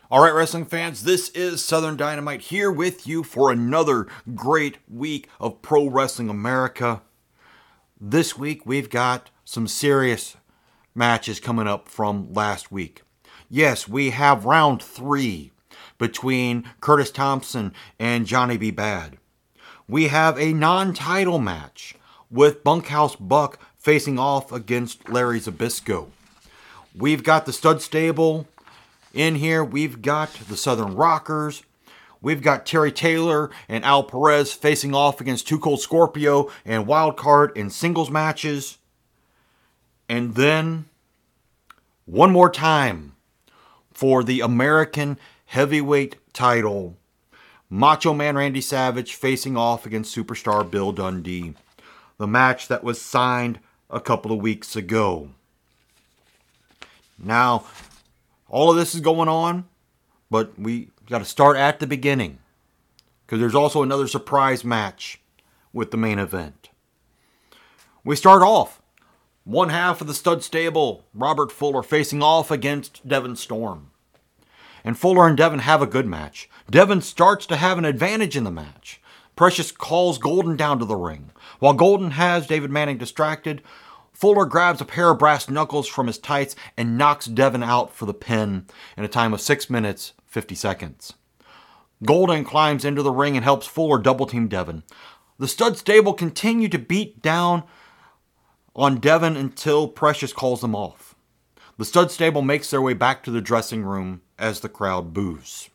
All right, wrestling fans, this is Southern Dynamite here with you for another great week of Pro Wrestling America. This week, we've got some serious matches coming up from last week. Yes, we have round 3 between Curtis Thompson and Johnny B. Bad. We have a non-title match with Bunkhouse Buck facing off against Larry Zbyszko. We've got the Stud Stable in here. We've got the Southern Rockers. We've got Terry Taylor and Al Perez facing off against Too Cold Scorpio and Wildcard in singles matches. And then, one more time, for the American Heavyweight title, Macho Man Randy Savage facing off against Superstar Bill Dundee. The match that was signed a couple of weeks ago. Now, all of this is going on, but we got to start at the beginning, because there's also another surprise match with the main event. We start off, one half of the Stud Stable, Robert Fuller facing off against Devon Storm. And Fuller and Devon have a good match. Devon starts to have an advantage in the match. Precious calls Golden down to the ring. While Golden has David Manning distracted, Fuller grabs a pair of brass knuckles from his tights and knocks Devon out for the pin in a time of 6 minutes, 50 seconds. Golden climbs into the ring and helps Fuller double-team Devon. The Stud Stable continue to beat down on Devon until Precious calls them off. The Stud Stable makes their way back to the dressing room as the crowd boos.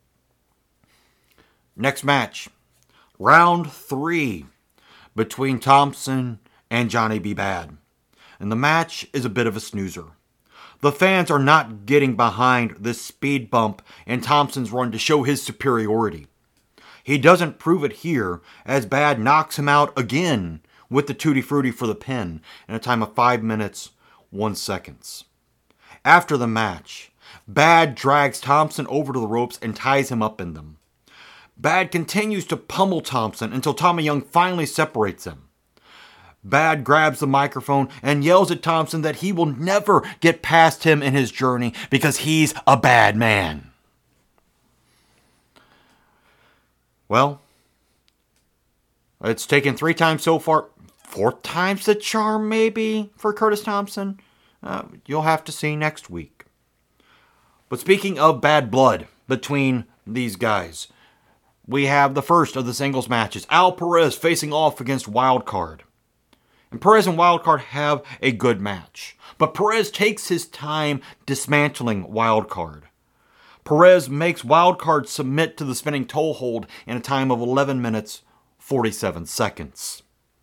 Next match, round 3 between Thompson and Johnny B. Bad. And the match is a bit of a snoozer. The fans are not getting behind this speed bump in Thompson's run to show his superiority. He doesn't prove it here, as Bad knocks him out again with the Tutti Frutti for the pin in a time of 5 minutes, 1 seconds. After the match, Bad drags Thompson over to the ropes and ties him up in them. Bad continues to pummel Thompson until Tommy Young finally separates him. Bad grabs the microphone and yells at Thompson that he will never get past him in his journey because he's a bad man. Well, it's taken 3 times so far. 4th time's the charm, maybe, for Curtis Thompson. You'll have to see next week. But speaking of bad blood between these guys, we have the first of the singles matches. Al Perez facing off against Wildcard. And Perez and Wildcard have a good match. But Perez takes his time dismantling Wildcard. Perez makes Wildcard submit to the spinning toe hold in a time of 11 minutes, 47 seconds.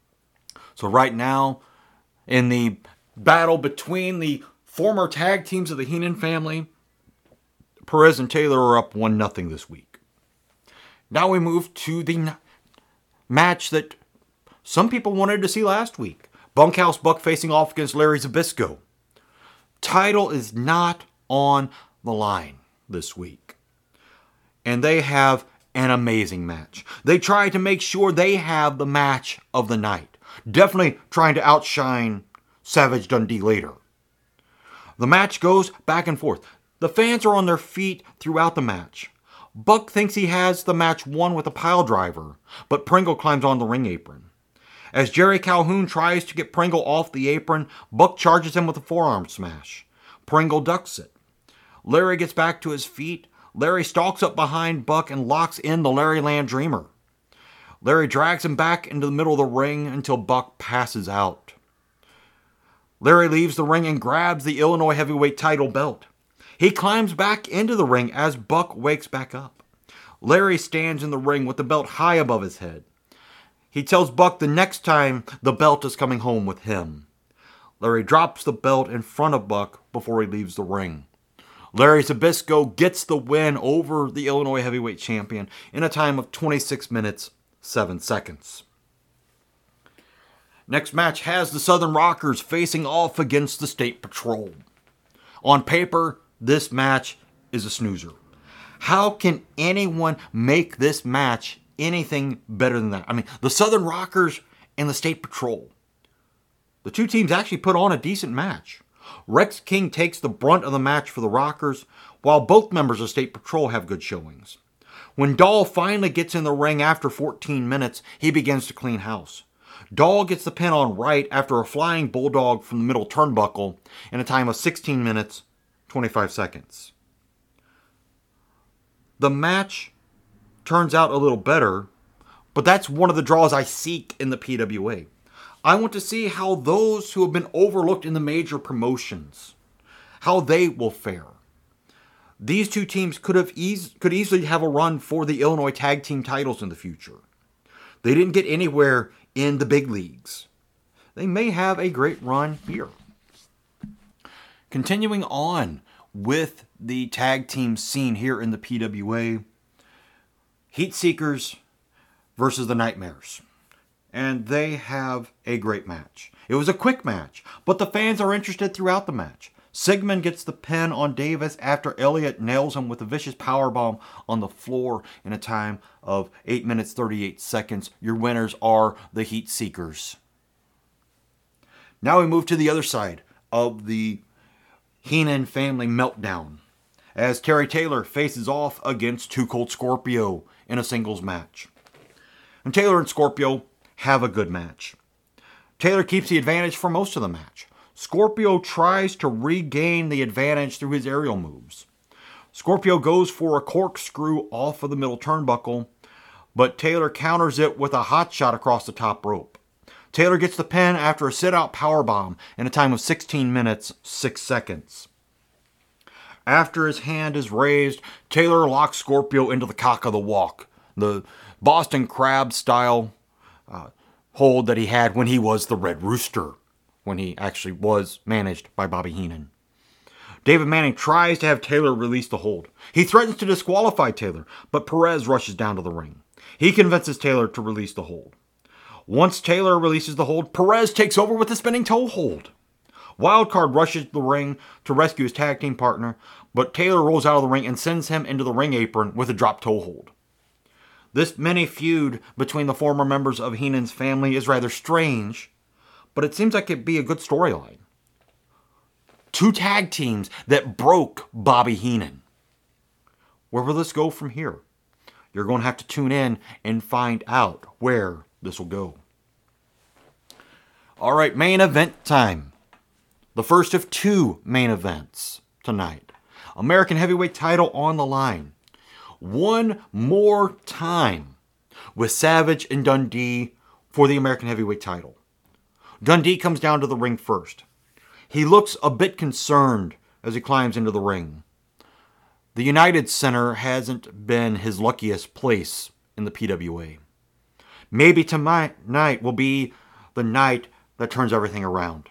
So right now, in the battle between the former tag teams of the Heenan family, Perez and Taylor are up 1-0 this week. Now we move to the match that some people wanted to see last week. Bunkhouse Buck facing off against Larry Zbyszko. Title is not on the line this week. And they have an amazing match. They try to make sure they have the match of the night. Definitely trying to outshine Savage Dundee later. The match goes back and forth. The fans are on their feet throughout the match. Buck thinks he has the match won with a pile driver, but Pringle climbs on the ring apron. As Jerry Calhoun tries to get Pringle off the apron, Buck charges him with a forearm smash. Pringle ducks it. Larry gets back to his feet. Larry stalks up behind Buck and locks in the Larry Land Dreamer. Larry drags him back into the middle of the ring until Buck passes out. Larry leaves the ring and grabs the Illinois Heavyweight title belt. He climbs back into the ring as Buck wakes back up. Larry stands in the ring with the belt high above his head. He tells Buck the next time the belt is coming home with him. Larry drops the belt in front of Buck before he leaves the ring. Larry Zbyszko gets the win over the Illinois Heavyweight Champion in a time of 26 minutes, 7 seconds. Next match has the Southern Rockers facing off against the State Patrol. On paper, this match is a snoozer. How can anyone make this match anything better than that? I mean, the Southern Rockers and the State Patrol. The two teams actually put on a decent match. Rex King takes the brunt of the match for the Rockers, while both members of State Patrol have good showings. When Dahl finally gets in the ring after 14 minutes, he begins to clean house. Dahl gets the pin on Wright after a flying bulldog from the middle turnbuckle in a time of 16 minutes, 25 seconds. The match turns out a little better, but that's one of the draws I seek in the PWA. I want to see how those who have been overlooked in the major promotions, how they will fare. These two teams could easily have a run for the Illinois Tag Team titles in the future. They didn't get anywhere in the big leagues. They may have a great run here. Continuing on with the tag team scene here in the PWA, Heat Seekers versus the Nightmares. And they have a great match. It was a quick match, but the fans are interested throughout the match. Sigmund gets the pin on Davis after Elliott nails him with a vicious powerbomb on the floor in a time of 8 minutes 38 seconds. Your winners are the Heat Seekers. Now we move to the other side of the Heenan family meltdown as Terry Taylor faces off against Too Cold Scorpio in a singles match. And Taylor and Scorpio have a good match. Taylor keeps the advantage for most of the match. Scorpio tries to regain the advantage through his aerial moves. Scorpio goes for a corkscrew off of the middle turnbuckle, but Taylor counters it with a hot shot across the top rope. Taylor gets the pin after a sit-out powerbomb in a time of 16 minutes, 6 seconds. After his hand is raised, Taylor locks Scorpio into the cock of the walk, the Boston Crab style hold that he had when he was the Red Rooster, when he actually was managed by Bobby Heenan. David Manning tries to have Taylor release the hold. He threatens to disqualify Taylor, but Perez rushes down to the ring. He convinces Taylor to release the hold. Once Taylor releases the hold, Perez takes over with the spinning toe hold. Wildcard rushes the ring to rescue his tag team partner, but Taylor rolls out of the ring and sends him into the ring apron with a drop toe hold. This mini feud between the former members of Heenan's family is rather strange, but it seems like it'd be a good storyline. Two tag teams that broke Bobby Heenan. Where will this go from here? You're going to have to tune in and find out where this will go. All right, main event time. The first of two main events tonight. American Heavyweight title on the line. One more time with Savage and Dundee for the American Heavyweight title. Dundee comes down to the ring first. He looks a bit concerned as he climbs into the ring. The United Center hasn't been his luckiest place in the PWA. Maybe tonight will be the night that turns everything around.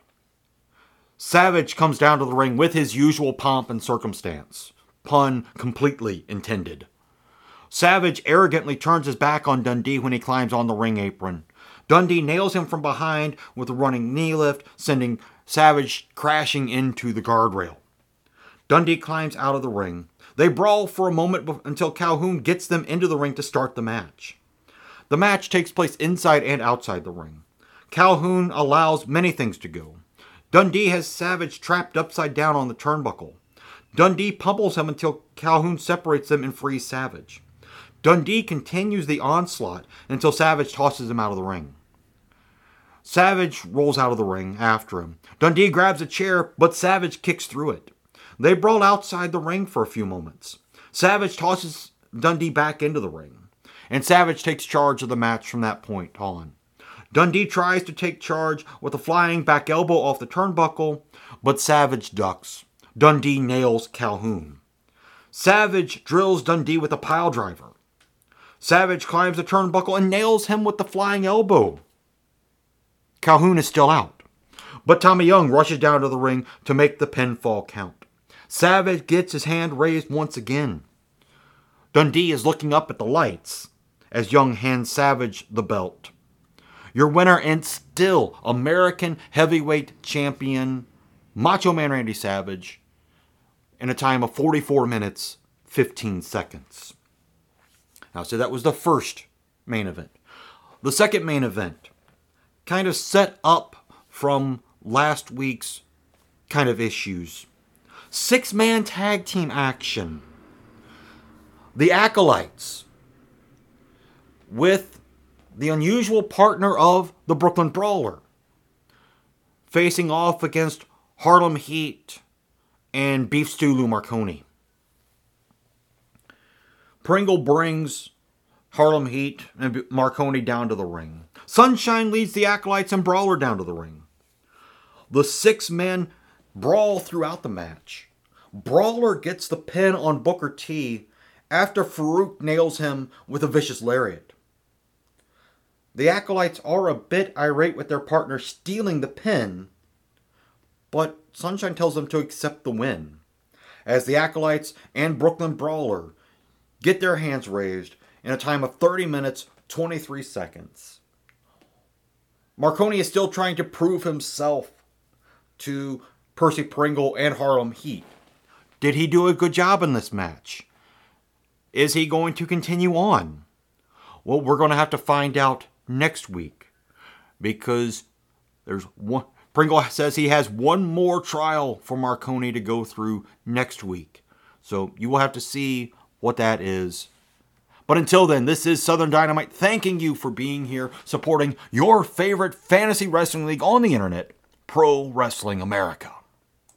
Savage comes down to the ring with his usual pomp and circumstance. Pun completely intended. Savage arrogantly turns his back on Dundee when he climbs on the ring apron. Dundee nails him from behind with a running knee lift, sending Savage crashing into the guardrail. Dundee climbs out of the ring. They brawl for a moment until Calhoun gets them into the ring to start the match. The match takes place inside and outside the ring. Calhoun allows many things to go. Dundee has Savage trapped upside down on the turnbuckle. Dundee pummels him until Calhoun separates them and frees Savage. Dundee continues the onslaught until Savage tosses him out of the ring. Savage rolls out of the ring after him. Dundee grabs a chair, but Savage kicks through it. They brawl outside the ring for a few moments. Savage tosses Dundee back into the ring, and Savage takes charge of the match from that point on. Dundee tries to take charge with a flying back elbow off the turnbuckle, but Savage ducks. Dundee nails Calhoun. Savage drills Dundee with a pile driver. Savage climbs the turnbuckle and nails him with the flying elbow. Calhoun is still out, but Tommy Young rushes down to the ring to make the pinfall count. Savage gets his hand raised once again. Dundee is looking up at the lights as Young hands Savage the belt. Your winner and still American Heavyweight Champion, Macho Man Randy Savage, in a time of 44 minutes, 15 seconds. Now, so that was the first main event. The second main event kind of set up from last week's kind of issues. 6-man tag team action. The Acolytes, with the unusual partner of the Brooklyn Brawler, facing off against Harlem Heat and Beef Stew Lou Marconi. Pringle brings Harlem Heat and Marconi down to the ring. Sunshine leads the Acolytes and Brawler down to the ring. The 6-men brawl throughout the match. Brawler gets the pin on Booker T after Farouk nails him with a vicious lariat. The Acolytes are a bit irate with their partner stealing the pin, but Sunshine tells them to accept the win, as the Acolytes and Brooklyn Brawler get their hands raised in a time of 30 minutes, 23 seconds. Marconi is still trying to prove himself to Percy Pringle and Harlem Heat. Did he do a good job in this match? Is he going to continue on? Well, we're going to have to find out next week, because there's one. Pringle says he has one more trial for Marconi to go through next week. So you will have to see what that is. But until then, this is Southern Dynamite thanking you for being here, supporting your favorite fantasy wrestling league on the internet, Pro Wrestling America.